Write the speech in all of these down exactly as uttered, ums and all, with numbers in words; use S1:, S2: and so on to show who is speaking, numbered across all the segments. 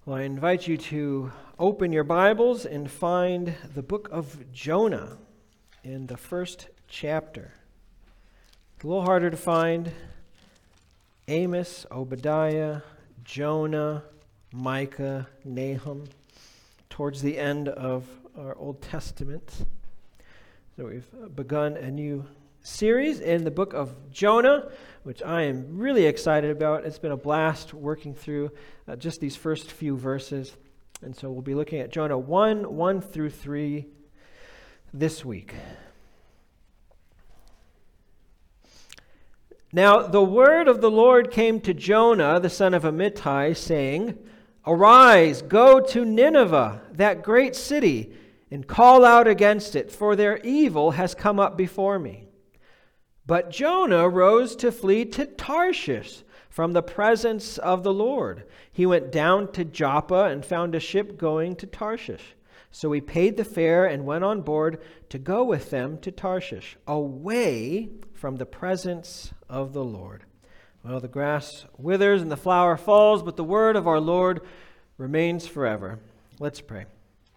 S1: Well, I invite you to open your Bibles and find the book of Jonah in the first chapter. It's a little harder to find. Amos, Obadiah, Jonah, Micah, Nahum, towards the end of our Old Testament. So we've begun a new series in the book of Jonah, which I am really excited about. It's been a blast working through uh, just these first few verses. And so we'll be looking at Jonah one, one through three this week. Now the word of the Lord came to Jonah, the son of Amittai, saying, "Arise, go to Nineveh, that great city, and call out against it, for their evil has come up before me." But Jonah rose to flee to Tarshish from the presence of the Lord. He went down to Joppa and found a ship going to Tarshish. So he paid the fare and went on board to go with them to Tarshish, away from the presence of the Lord. Well, the grass withers and the flower falls, but the word of our Lord remains forever. Let's pray.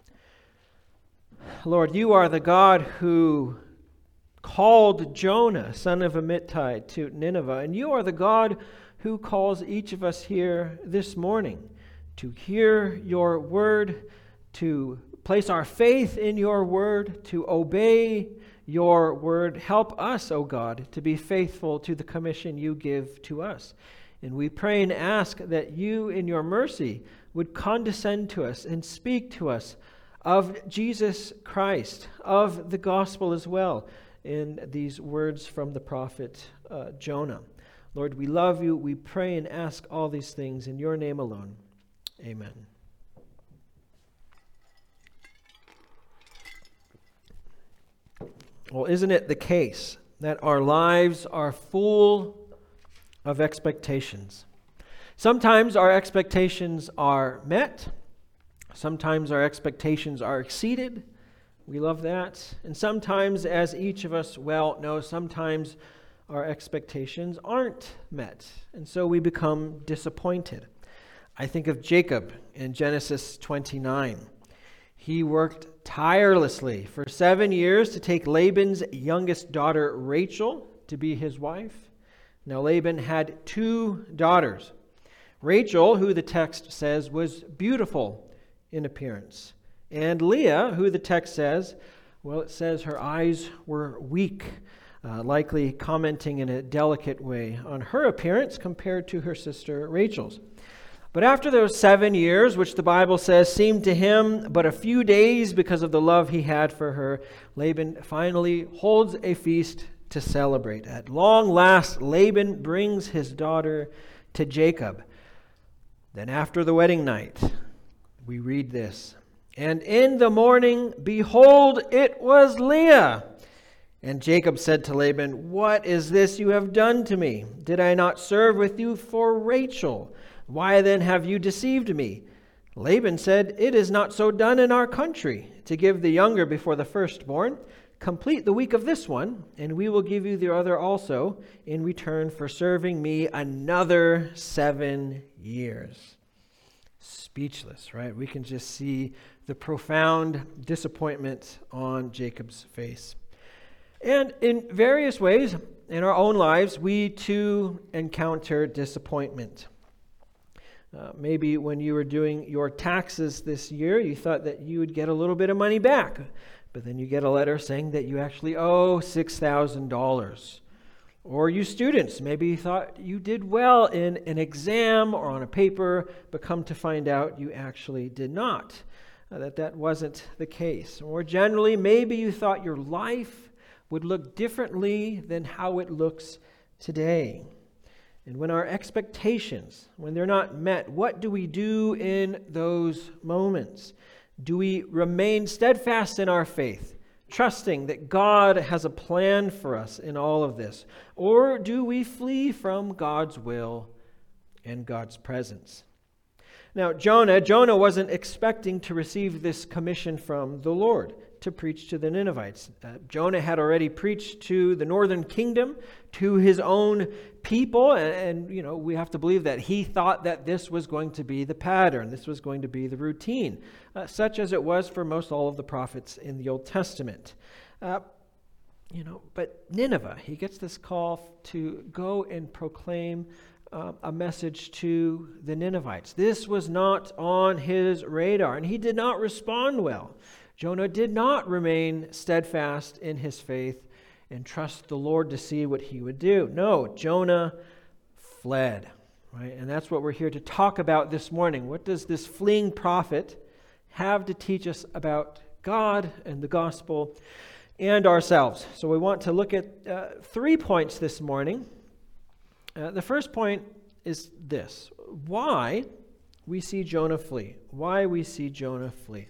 S1: Lord, you are the God who called Jonah, son of Amittai, to Nineveh, and you are the God who calls each of us here this morning to hear your word, to place our faith in your word, to obey your word. Help us, O God, to be faithful to the commission you give to us. And we pray and ask that you, in your mercy, would condescend to us and speak to us of Jesus Christ, of the gospel as well, in these words from the prophet uh, Jonah. Lord, we love you. We pray and ask all these things in your name alone. Amen. Well, isn't it the case that our lives are full of expectations? Sometimes our expectations are met. Sometimes our expectations are exceeded. We love that. And sometimes, as each of us well knows, sometimes our expectations aren't met. And so we become disappointed. I think of Jacob in Genesis twenty-nine. He worked tirelessly for seven years to take Laban's youngest daughter, Rachel, to be his wife. Now, Laban had two daughters. Rachel, who the text says was beautiful in appearance, and Leah, who the text says, well, it says her eyes were weak, uh, likely commenting in a delicate way on her appearance compared to her sister Rachel's. But after those seven years, which the Bible says seemed to him but a few days because of the love he had for her, Laban finally holds a feast to celebrate. At long last, Laban brings his daughter to Jacob. Then after the wedding night, we read this. "And in the morning, behold, it was Leah. And Jacob said to Laban, 'What is this you have done to me? Did I not serve with you for Rachel? Why then have you deceived me?' Laban said, 'It is not so done in our country, to give the younger before the firstborn. Complete the week of this one, and we will give you the other also in return for serving me another seven years.'" Speechless, right? We can just see the profound disappointment on Jacob's face. And in various ways in our own lives, we too encounter disappointment. Uh, maybe when you were doing your taxes this year, you thought that you would get a little bit of money back, but then you get a letter saying that you actually owe six thousand dollars. Or you students, maybe you thought you did well in an exam or on a paper, but come to find out you actually did not, uh, that that wasn't the case. Or generally, maybe you thought your life would look differently than how it looks today. And when our expectations, when they're not met, what do we do in those moments? Do we remain steadfast in our faith, trusting that God has a plan for us in all of this? Or do we flee from God's will and God's presence? Now, Jonah, Jonah wasn't expecting to receive this commission from the Lord, to to preach to the Ninevites. Uh, Jonah had already preached to the northern kingdom, to his own people, and, and you know we have to believe that he thought that this was going to be the pattern, this was going to be the routine, uh, such as it was for most all of the prophets in the Old Testament. Uh, you know, but Nineveh, he gets this call to go and proclaim Uh, a message to the Ninevites. This was not on his radar, and he did not respond well. Jonah did not remain steadfast in his faith and trust the Lord to see what he would do. No, Jonah fled, right? And that's what we're here to talk about this morning. What does this fleeing prophet have to teach us about God and the gospel and ourselves? So we want to look at uh, three points this morning. Uh, the first point is this: why we see Jonah flee. Why we see Jonah flee.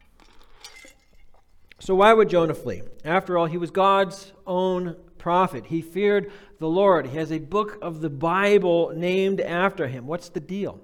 S1: So why would Jonah flee? After all, he was God's own prophet. He feared the Lord. He has a book of the Bible named after him. What's the deal?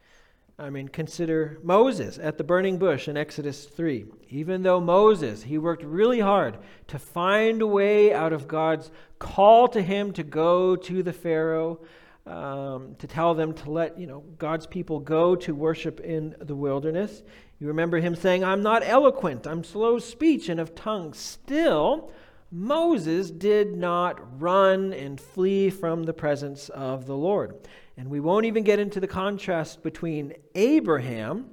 S1: I mean, consider Moses at the burning bush in Exodus three. Even though Moses, he worked really hard to find a way out of God's call to him to go to the Pharaoh, um, to tell them to let, you know, God's people go to worship in the wilderness. You remember him saying, "I'm not eloquent, I'm slow of speech and of tongue." Still, Moses did not run and flee from the presence of the Lord. And we won't even get into the contrast between Abraham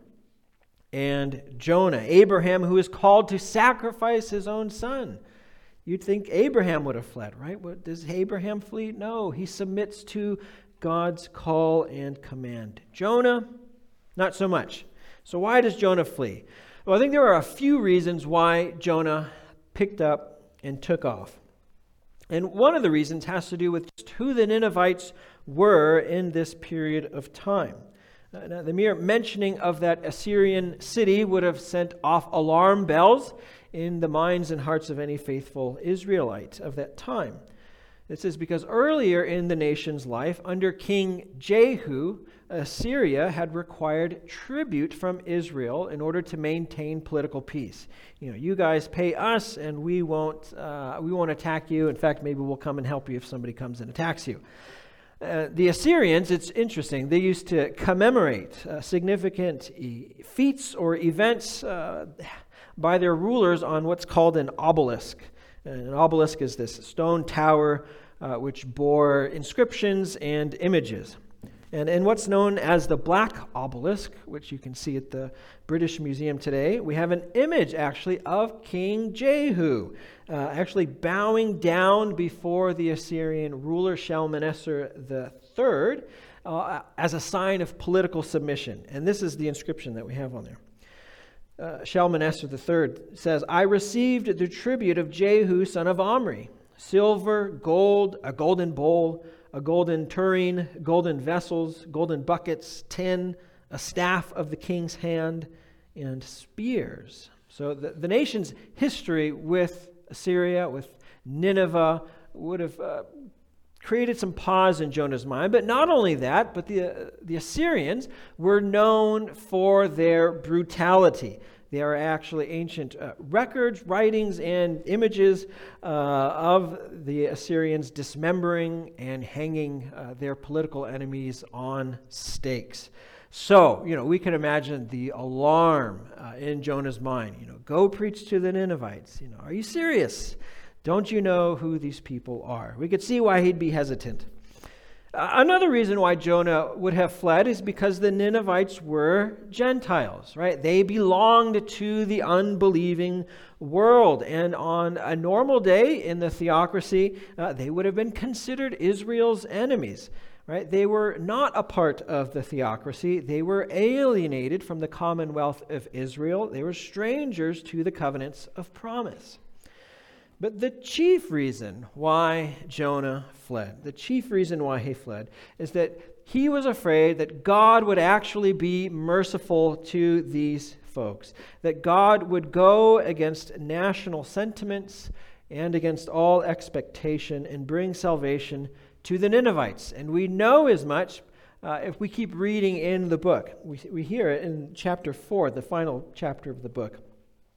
S1: and Jonah. Abraham, who is called to sacrifice his own son. You'd think Abraham would have fled, right? What, does Abraham flee? No, he submits to God's call and command. Jonah, not so much. So why does Jonah flee? Well, I think there are a few reasons why Jonah picked up and took off. And one of the reasons has to do with just who the Ninevites were in this period of time. Uh, now, the mere mentioning of that Assyrian city would have sent off alarm bells in the minds and hearts of any faithful Israelite of that time. This is because earlier in the nation's life, under King Jehu, Assyria had required tribute from Israel in order to maintain political peace. You know, you guys pay us, and we won't uh, we won't attack you. In fact, maybe we'll come and help you if somebody comes and attacks you. Uh, the Assyrians, it's interesting, they used to commemorate uh, significant e- feats or events uh, by their rulers on what's called an obelisk. And an obelisk is this stone tower uh, which bore inscriptions and images. And in what's known as the Black Obelisk, which you can see at the British Museum today, we have an image actually of King Jehu, uh, actually bowing down before the Assyrian ruler Shalmaneser the Third uh, as a sign of political submission. And this is the inscription that we have on there. Uh, Shalmaneser the Third says, "I received the tribute of Jehu, son of Omri, silver, gold, a golden bowl, a golden tureen, golden vessels, golden buckets, tin, a staff of the king's hand, and spears." So the, the nation's history with Assyria, with Nineveh, would have uh, created some pause in Jonah's mind. But not only that, but the, uh, the Assyrians were known for their brutality. There are actually ancient uh, records, writings, and images uh, of the Assyrians dismembering and hanging uh, their political enemies on stakes. So, you know, we can imagine the alarm uh, in Jonah's mind. You know, go preach to the Ninevites. You know, are you serious? Don't you know who these people are? We could see why he'd be hesitant. Uh, another reason why Jonah would have fled is because the Ninevites were Gentiles, right? They belonged to the unbelieving world. And on a normal day in the theocracy, uh, they would have been considered Israel's enemies, right? They were not a part of the theocracy. They were alienated from the commonwealth of Israel. They were strangers to the covenants of promise. But the chief reason why Jonah fled, the chief reason why he fled, is that he was afraid that God would actually be merciful to these folks, that God would go against national sentiments and against all expectation and bring salvation to the Ninevites. And we know as much uh, if we keep reading in the book. We, we hear it in chapter four, the final chapter of the book.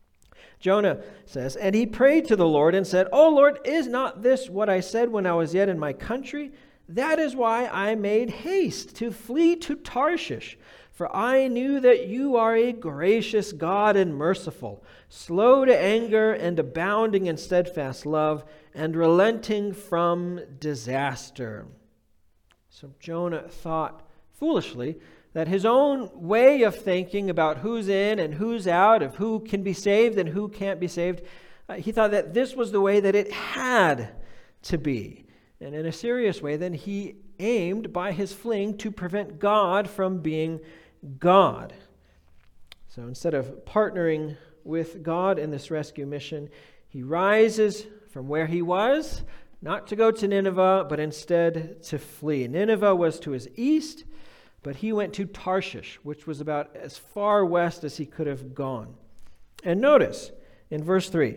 S1: Jonah says, "And he prayed to the Lord and said, 'O Lord, is not this what I said when I was yet in my country? That is why I made haste to flee to Tarshish. For I knew that you are a gracious God and merciful, slow to anger and abounding in steadfast love, and relenting from disaster.'" So Jonah thought foolishly that his own way of thinking about who's in and who's out, of who can be saved and who can't be saved, uh, he thought that this was the way that it had to be. And in a serious way, then he aimed by his fleeing to prevent God from being God. So instead of partnering with God in this rescue mission, he rises from where he was, not to go to Nineveh, but instead to flee. Nineveh was to his east, but he went to Tarshish, which was about as far west as he could have gone. And notice in verse three,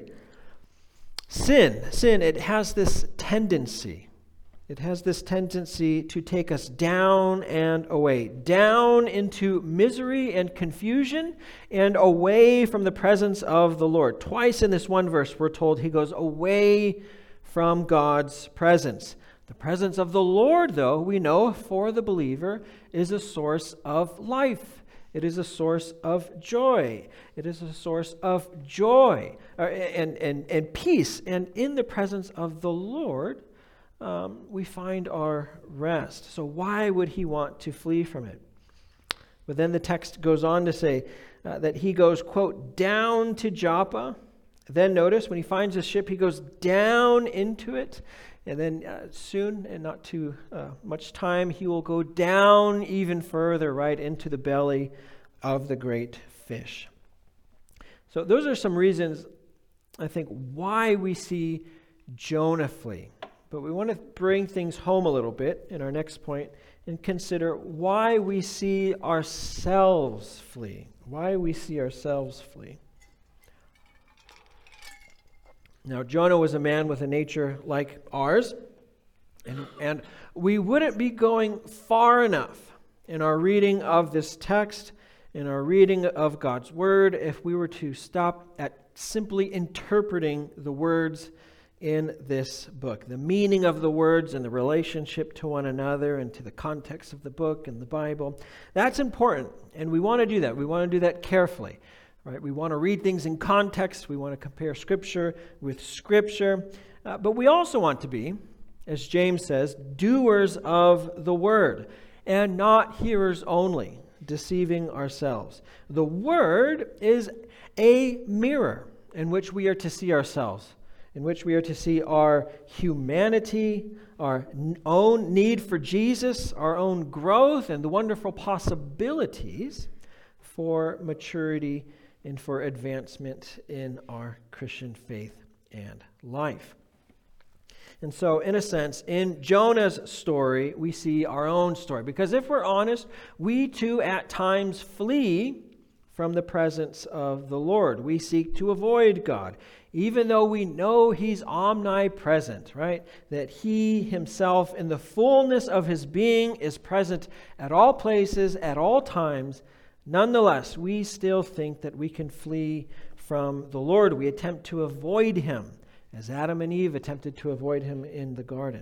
S1: sin, sin, it has this tendency. It has this tendency to take us down and away, down into misery and confusion and away from the presence of the Lord. Twice in this one verse, we're told he goes away from God's presence. The presence of the Lord, though, we know for the believer, is a source of life. It is a source of joy. It is a source of joy and, and, and peace. And in the presence of the Lord, um, we find our rest. So why would he want to flee from it? But then the text goes on to say uh, that he goes, quote, down to Joppa. Then notice when he finds a ship, he goes down into it. And then uh, soon, and not too uh, much time, he will go down even further, right into the belly of the great fish. So those are some reasons, I think, why we see Jonah flee. But we want to bring things home a little bit in our next point and consider why we see ourselves flee. Why we see ourselves flee. Now, Jonah was a man with a nature like ours, and, and we wouldn't be going far enough in our reading of this text, in our reading of God's Word, if we were to stop at simply interpreting the words in this book, the meaning of the words and the relationship to one another and to the context of the book and the Bible. That's important, and we want to do that. We want to do that carefully. Right? We want to read things in context. We want to compare Scripture with Scripture. Uh, but we also want to be, as James says, doers of the Word and not hearers only, deceiving ourselves. The Word is a mirror in which we are to see ourselves, in which we are to see our humanity, our own need for Jesus, our own growth, and the wonderful possibilities for maturity and for advancement in our Christian faith and life. And so, in a sense, in Jonah's story, we see our own story. Because if we're honest, we too at times flee from the presence of the Lord. We seek to avoid God, even though we know He's omnipresent, right? That He Himself, in the fullness of His being, is present at all places, at all times. Nonetheless, we still think that we can flee from the Lord. We attempt to avoid Him, as Adam and Eve attempted to avoid Him in the garden.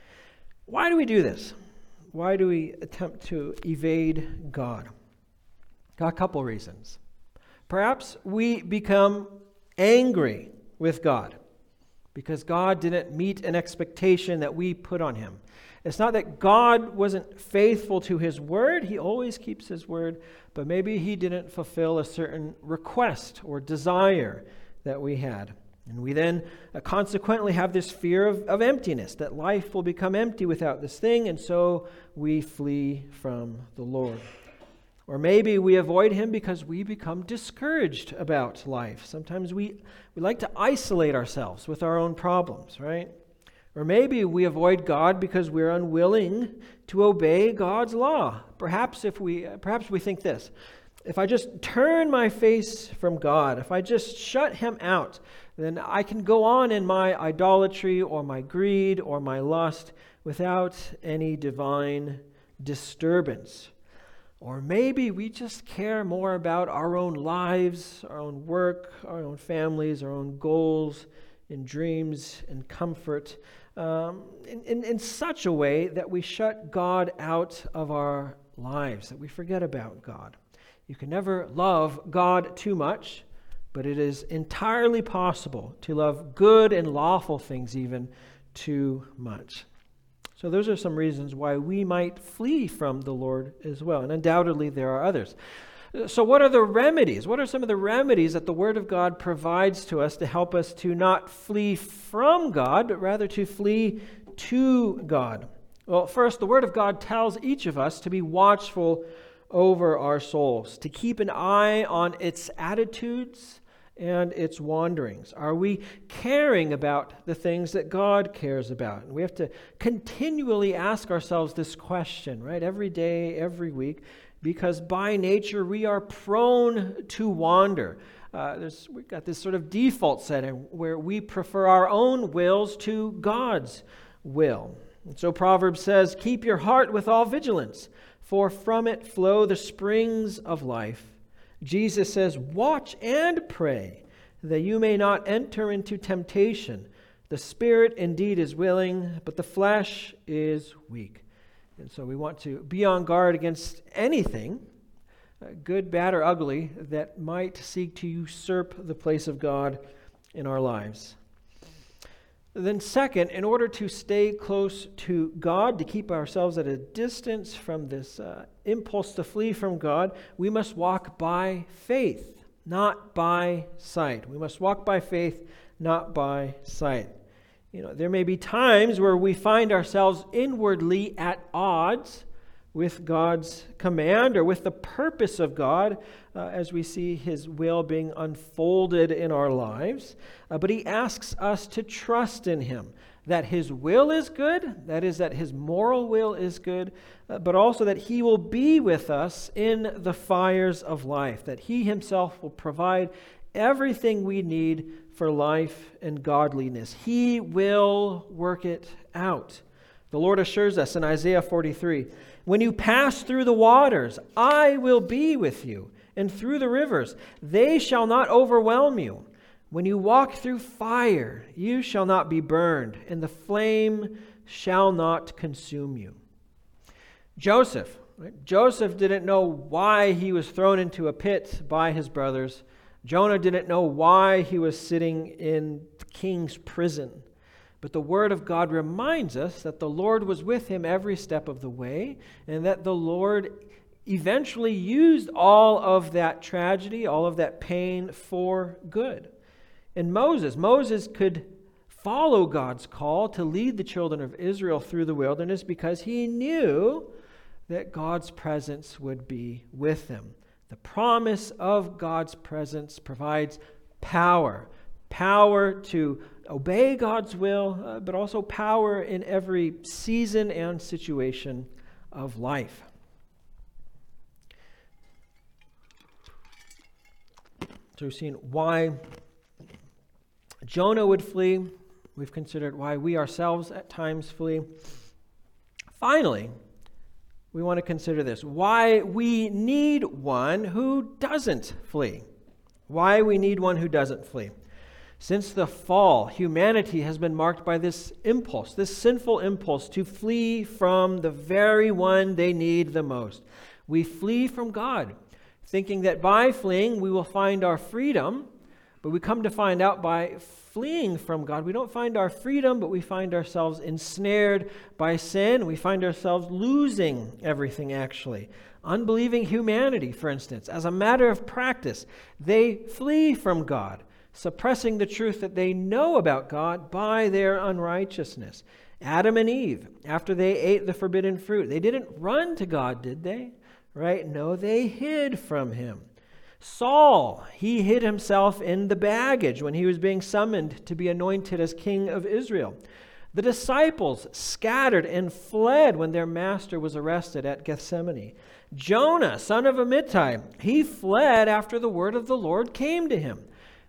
S1: Why do we do this? Why do we attempt to evade God? Got a couple reasons. Perhaps we become angry with God because God didn't meet an expectation that we put on Him. It's not that God wasn't faithful to His word. He always keeps His word. But maybe He didn't fulfill a certain request or desire that we had. And we then uh, consequently have this fear of, of emptiness, that life will become empty without this thing, and so we flee from the Lord. Or maybe we avoid Him because we become discouraged about life. Sometimes we, we like to isolate ourselves with our own problems, right? Or maybe we avoid God because we're unwilling to obey God's law. Perhaps if we perhaps we think this: if I just turn my face from God, if I just shut Him out, then I can go on in my idolatry or my greed or my lust without any divine disturbance. Or maybe we just care more about our own lives, our own work, our own families, our own goals and dreams and comfort um, in, in, in such a way that we shut God out of our lives, that we forget about God. You can never love God too much, but it is entirely possible to love good and lawful things even too much. So those are some reasons why we might flee from the Lord as well. And undoubtedly there are others. So what are the remedies? What are some of the remedies that the Word of God provides to us to help us to not flee from God, but rather to flee to God? Well, first, the Word of God tells each of us to be watchful over our souls, to keep an eye on its attitudes and its wanderings. Are we caring about the things that God cares about? And we have to continually ask ourselves this question, right? Every day, every week, because by nature we are prone to wander. Uh, there's, we've got this sort of default setting where we prefer our own wills to God's will. And so Proverbs says, "Keep your heart with all vigilance, for from it flow the springs of life." Jesus says, "Watch and pray, that you may not enter into temptation. The spirit indeed is willing, but the flesh is weak." And so we want to be on guard against anything, uh, good, bad, or ugly, that might seek to usurp the place of God in our lives. Then second, in order to stay close to God, to keep ourselves at a distance from this uh, impulse to flee from God, we must walk by faith, not by sight. We must walk by faith, not by sight. You know, there may be times where we find ourselves inwardly at odds with God's command or with the purpose of God uh, as we see His will being unfolded in our lives. Uh, but He asks us to trust in Him, that His will is good, that is, that His moral will is good, uh, but also that He will be with us in the fires of life, that He Himself will provide everything we need for life and godliness. He will work it out. The Lord assures us in Isaiah forty-three, "When you pass through the waters, I will be with you, and through the rivers, they shall not overwhelm you. When you walk through fire, you shall not be burned, and the flame shall not consume you." Joseph, right? Joseph didn't know why he was thrown into a pit by his brothers. Jonah didn't know why he was sitting in the king's prison. But the Word of God reminds us that the Lord was with him every step of the way, and that the Lord eventually used all of that tragedy, all of that pain for good. And Moses, Moses could follow God's call to lead the children of Israel through the wilderness because he knew that God's presence would be with them. The promise of God's presence provides power, power to obey God's will, uh, but also power in every season and situation of life. So we've seen why Jonah would flee. We've considered why we ourselves at times flee. Finally, we want to consider this: why we need one who doesn't flee. Why we need one who doesn't flee. Since the fall, humanity has been marked by this impulse, this sinful impulse to flee from the very one they need the most. We flee from God, thinking that by fleeing we will find our freedom, but we come to find out by fleeing from God, we don't find our freedom, but we find ourselves ensnared by sin. We find ourselves losing everything, actually. Unbelieving humanity, for instance, as a matter of practice, they flee from God, suppressing the truth that they know about God by their unrighteousness. Adam and Eve, after they ate the forbidden fruit, they didn't run to God, did they? Right? No, they hid from Him. Saul, he hid himself in the baggage when he was being summoned to be anointed as king of Israel. The disciples scattered and fled when their master was arrested at Gethsemane. Jonah, son of Amittai, he fled after the word of the Lord came to him.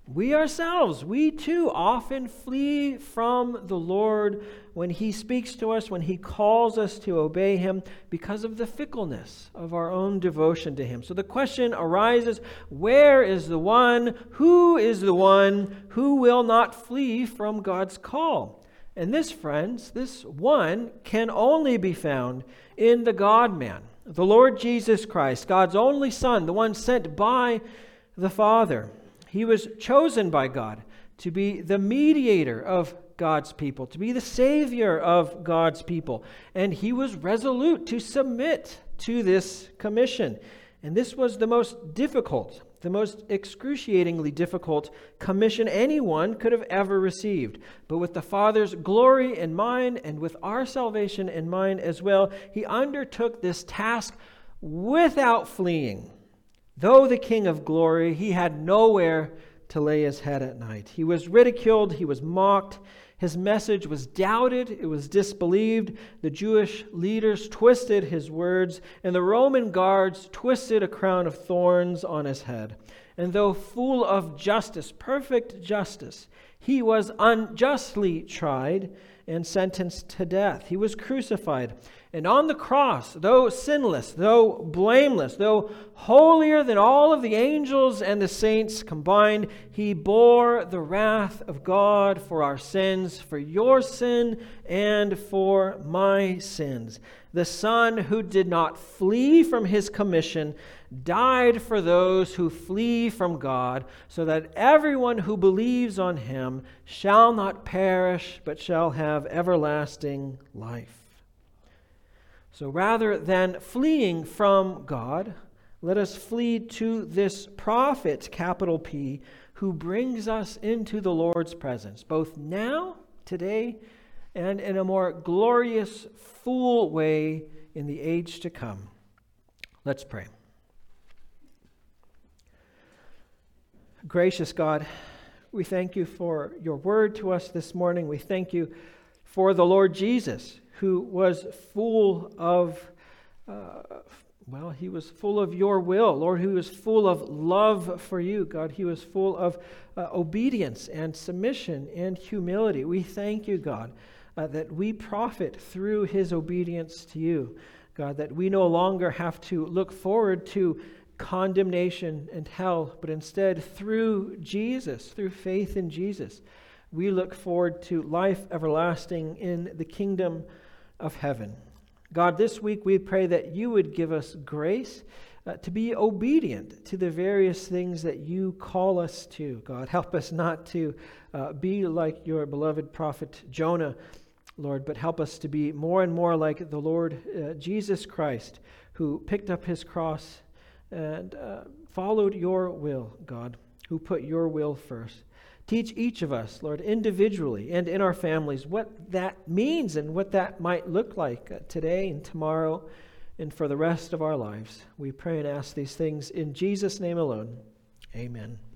S1: we ourselves, we too often flee from the Lord when He speaks to us, when He calls us to obey Him, because of the fickleness of our own devotion to Him. So the question arises, where is the one, who is the one who will not flee from God's call? And this, friends, this one can only be found in the God-man, the Lord Jesus Christ, God's only Son, the one sent by the Father. He was chosen by God to be the mediator of God's people, to be the Savior of God's people. And He was resolute to submit to this commission. And this was the most difficult, the most excruciatingly difficult commission anyone could have ever received. But with the Father's glory in mind and with our salvation in mind as well, He undertook this task without fleeing. Though the King of glory, He had nowhere to lay His head at night. He was ridiculed, He was mocked, His message was doubted, it was disbelieved. The Jewish leaders twisted His words, and the Roman guards twisted a crown of thorns on His head. And though full of justice, perfect justice, He was unjustly tried and sentenced to death. He was crucified. And on the cross, though sinless, though blameless, though holier than all of the angels and the saints combined, He bore the wrath of God for our sins, for your sin and for my sins. The Son who did not flee from His commission died for those who flee from God, so that everyone who believes on Him shall not perish, but shall have everlasting life. So rather than fleeing from God, let us flee to this prophet, capital P, who brings us into the Lord's presence, both now, today, and in a more glorious, full way in the age to come. Let's pray. Gracious God, we thank You for Your word to us this morning. We thank You for the Lord Jesus, who was full of, uh, well, He was full of Your will. Lord, He was full of love for You. God, He was full of uh, obedience and submission and humility. We thank You, God, uh, that we profit through His obedience to You. God, that we no longer have to look forward to condemnation and hell, but instead through Jesus, through faith in Jesus, we look forward to life everlasting in the kingdom of heaven. God, this week we pray that You would give us grace uh, to be obedient to the various things that You call us to. God, help us not to uh, be like Your beloved prophet Jonah, Lord, but help us to be more and more like the Lord uh, Jesus Christ, who picked up His cross and uh, followed Your will, God, who put Your will first. Teach each of us, Lord, individually and in our families, what that means and what that might look like uh, today and tomorrow and for the rest of our lives. We pray and ask these things in Jesus' name alone. Amen.